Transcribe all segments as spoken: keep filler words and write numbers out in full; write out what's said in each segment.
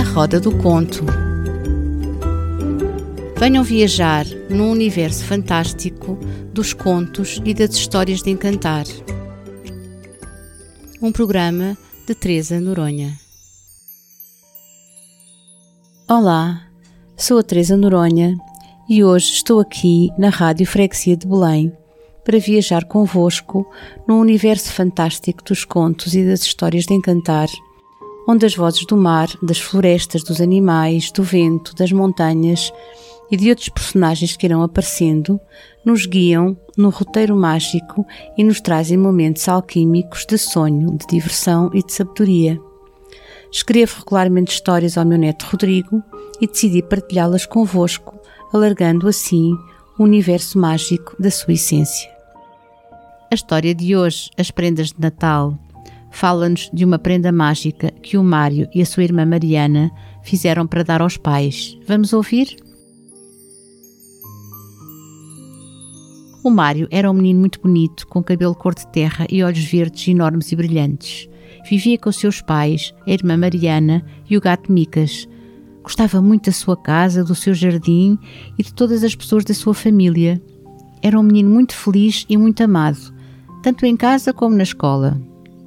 Roda do Conto. Venham viajar num universo fantástico dos contos e das histórias de encantar. Um programa de Teresa Noronha. Olá, sou a Teresa Noronha e hoje estou aqui na Rádio Freguesia de Belém para viajar convosco num universo fantástico dos contos e das histórias de encantar, onde as vozes do mar, das florestas, dos animais, do vento, das montanhas e de outros personagens que irão aparecendo, nos guiam no roteiro mágico e nos trazem momentos alquímicos de sonho, de diversão e de sabedoria. Escrevo regularmente histórias ao meu neto Rodrigo e decidi partilhá-las convosco, alargando assim o universo mágico da sua essência. A história de hoje, As Prendas de Natal, fala-nos de uma prenda mágica que o Mário e a sua irmã Mariana fizeram para dar aos pais. Vamos ouvir? O Mário era um menino muito bonito, com cabelo cor de terra e olhos verdes enormes e brilhantes. Vivia com os seus pais, a irmã Mariana e o gato Micas. Gostava muito da sua casa, do seu jardim e de todas as pessoas da sua família. Era um menino muito feliz e muito amado, tanto em casa como na escola.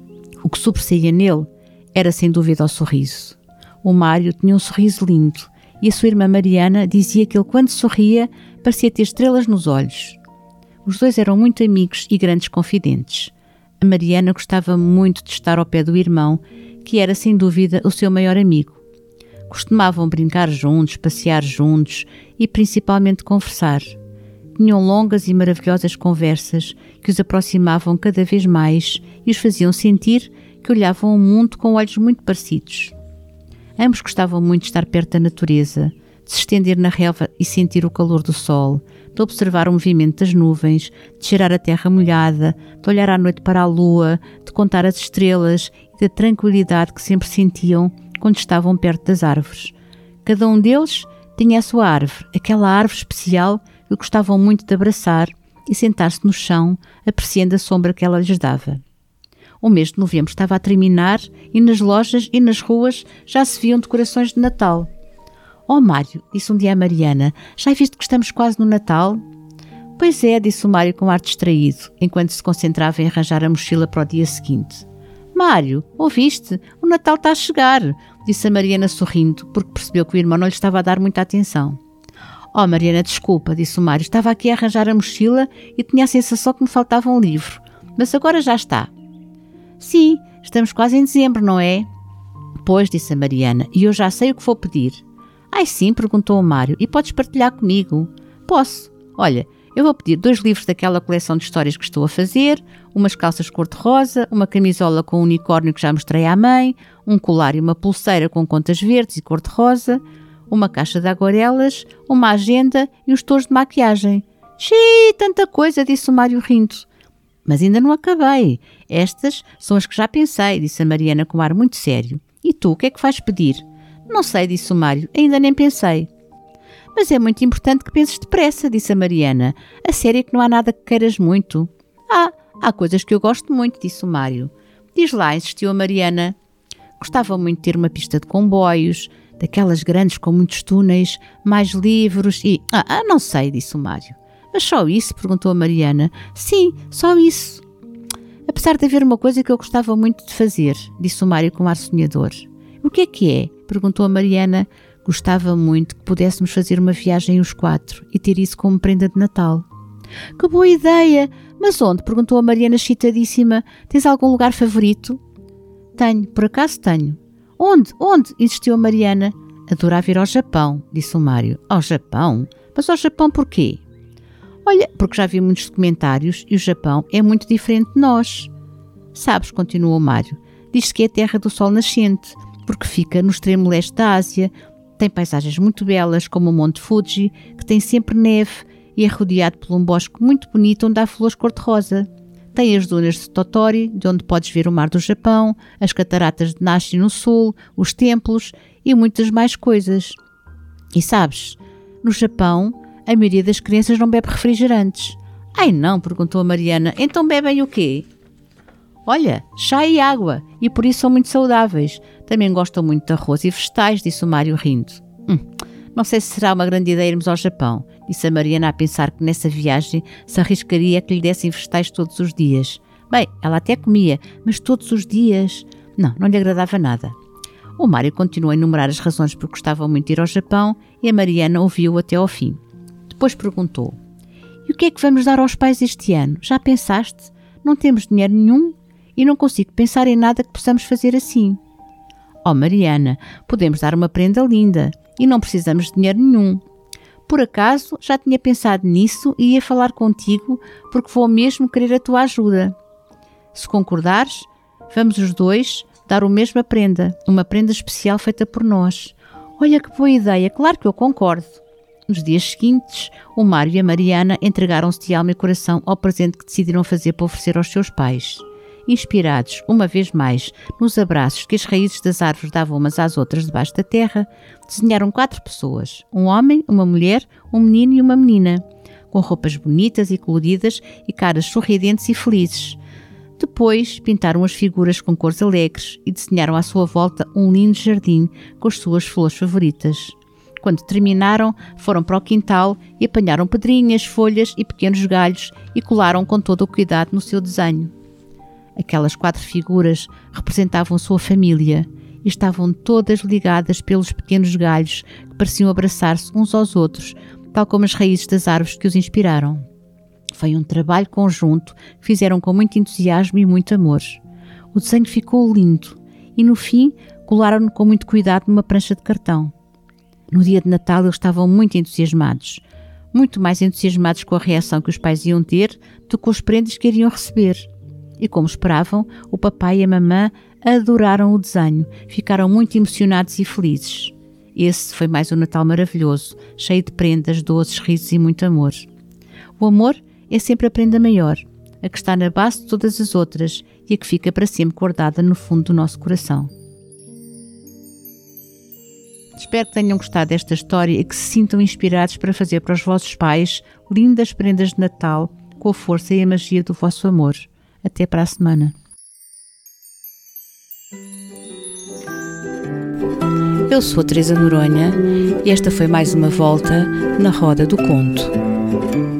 O que sobressaía nele era sem dúvida o sorriso. O Mário tinha um sorriso lindo e a sua irmã Mariana dizia que ele, quando sorria, parecia ter estrelas nos olhos. Os dois eram muito amigos e grandes confidentes. A Mariana gostava muito de estar ao pé do irmão, que era sem dúvida o seu maior amigo. Costumavam brincar juntos, passear juntos e principalmente conversar. Tinham longas e maravilhosas conversas que os aproximavam cada vez mais e os faziam sentir que olhavam o mundo com olhos muito parecidos. Ambos gostavam muito de estar perto da natureza, de se estender na relva e sentir o calor do sol, de observar o movimento das nuvens, de cheirar a terra molhada, de olhar à noite para a lua, de contar as estrelas e da tranquilidade que sempre sentiam quando estavam perto das árvores. Cada um deles tinha a sua árvore, aquela árvore especial que gostavam muito de abraçar e sentar-se no chão, apreciando a sombra que ela lhes dava. O mês de novembro estava a terminar e nas lojas e nas ruas já se viam decorações de Natal. «Oh, Mário», disse um dia a Mariana, «já viste que estamos quase no Natal?» «Pois é», disse o Mário com ar distraído, enquanto se concentrava em arranjar a mochila para o dia seguinte. «Mário, ouviste? O Natal está a chegar», disse a Mariana sorrindo, porque percebeu que o irmão não lhe estava a dar muita atenção. «Oh, Mariana, desculpa», disse o Mário, «estava aqui a arranjar a mochila e tinha a sensação que me faltava um livro, mas agora já está». «Sim, estamos quase em dezembro, não é?» «Pois», disse a Mariana, «e eu já sei o que vou pedir». «Ai sim», perguntou o Mário, «e podes partilhar comigo?» «Posso. Olha, eu vou pedir dois livros daquela coleção de histórias que estou a fazer, umas calças cor-de-rosa, uma camisola com um unicórnio que já mostrei à mãe, um colar e uma pulseira com contas verdes e cor-de-rosa, uma caixa de aguarelas, uma agenda e os tojos de maquiagem». «Xiii, tanta coisa», disse o Mário rindo. «Mas ainda não acabei. Estas são as que já pensei», disse a Mariana com um ar muito sério. «E tu, o que é que vais pedir?» «Não sei», disse o Mário, «ainda nem pensei». «Mas é muito importante que penses depressa», disse a Mariana. «A sério é que não há nada que queiras muito». «Ah, há coisas que eu gosto muito», disse o Mário. «Diz lá», insistiu a Mariana. Gostava muito de ter uma pista de comboios, daquelas grandes com muitos túneis, mais livros e... Ah, ah, não sei, disse o Mário. «Mas só isso?» perguntou a Mariana. «Sim, só isso». «Apesar de haver uma coisa que eu gostava muito de fazer», disse o Mário com um ar sonhador. «O que é que é?» perguntou a Mariana. «Gostava muito que pudéssemos fazer uma viagem os quatro e ter isso como prenda de Natal». «Que boa ideia! Mas onde?» perguntou a Mariana excitadíssima. «Tens algum lugar favorito?» «Tenho, por acaso tenho». «Onde? Onde?» insistiu a Mariana. «Adorava ir ao Japão», disse o Mário. «Ao Japão? Mas ao Japão porquê?» «Olha, porque já vi muitos documentários e o Japão é muito diferente de nós». «Sabes», continuou o Mário, «diz-se que é a terra do sol nascente, porque fica no extremo leste da Ásia, tem paisagens muito belas, como o Monte Fuji, que tem sempre neve e é rodeado por um bosque muito bonito onde há flores cor-de-rosa. Tem as dunas de Tottori, de onde podes ver o mar do Japão, as cataratas de Nashi no sul, os templos e muitas mais coisas. E sabes, no Japão, a maioria das crianças não bebe refrigerantes». «Ai não», perguntou a Mariana, «então bebem o quê?» Olha, chá e água, e por isso são muito saudáveis. Também gostam muito de arroz e vegetais, disse o Mário rindo. Hum, não sei se será uma grande ideia irmos ao Japão, disse a Mariana a pensar que nessa viagem se arriscaria que lhe dessem vegetais todos os dias. Bem, ela até comia, mas todos os dias... Não, não lhe agradava nada. O Mário continuou a enumerar as razões por que gostavam muito de ir ao Japão e a Mariana ouviu-o até ao fim. Depois perguntou: e o que é que vamos dar aos pais este ano? Já pensaste? Não temos dinheiro nenhum e não consigo pensar em nada que possamos fazer assim. Oh Mariana, podemos dar uma prenda linda e não precisamos de dinheiro nenhum. Por acaso, já tinha pensado nisso e ia falar contigo porque vou mesmo querer a tua ajuda. Se concordares, vamos os dois dar a mesma prenda, uma prenda especial feita por nós. Olha que boa ideia, claro que eu concordo. Nos dias seguintes, o Mário e a Mariana entregaram-se de alma e coração ao presente que decidiram fazer para oferecer aos seus pais. Inspirados, uma vez mais, nos abraços que as raízes das árvores davam umas às outras debaixo da terra, desenharam quatro pessoas, um homem, uma mulher, um menino e uma menina, com roupas bonitas e coloridas e caras sorridentes e felizes. Depois, pintaram as figuras com cores alegres e desenharam à sua volta um lindo jardim com as suas flores favoritas. Quando terminaram, foram para o quintal e apanharam pedrinhas, folhas e pequenos galhos e colaram com todo o cuidado no seu desenho. Aquelas quatro figuras representavam a sua família e estavam todas ligadas pelos pequenos galhos que pareciam abraçar-se uns aos outros, tal como as raízes das árvores que os inspiraram. Foi um trabalho conjunto que fizeram com muito entusiasmo e muito amor. O desenho ficou lindo e, no fim, colaram-no com muito cuidado numa prancha de cartão. No dia de Natal eles estavam muito entusiasmados, muito mais entusiasmados com a reação que os pais iam ter do que com as prendas que iriam receber. E como esperavam, o papai e a mamã adoraram o desenho, ficaram muito emocionados e felizes. Esse foi mais um Natal maravilhoso, cheio de prendas, doces, risos e muito amor. O amor é sempre a prenda maior, a que está na base de todas as outras e a que fica para sempre guardada no fundo do nosso coração. Espero que tenham gostado desta história e que se sintam inspirados para fazer para os vossos pais lindas prendas de Natal com a força e a magia do vosso amor. Até para a semana. Eu sou a Teresa Noronha e esta foi mais uma volta na Roda do Conto.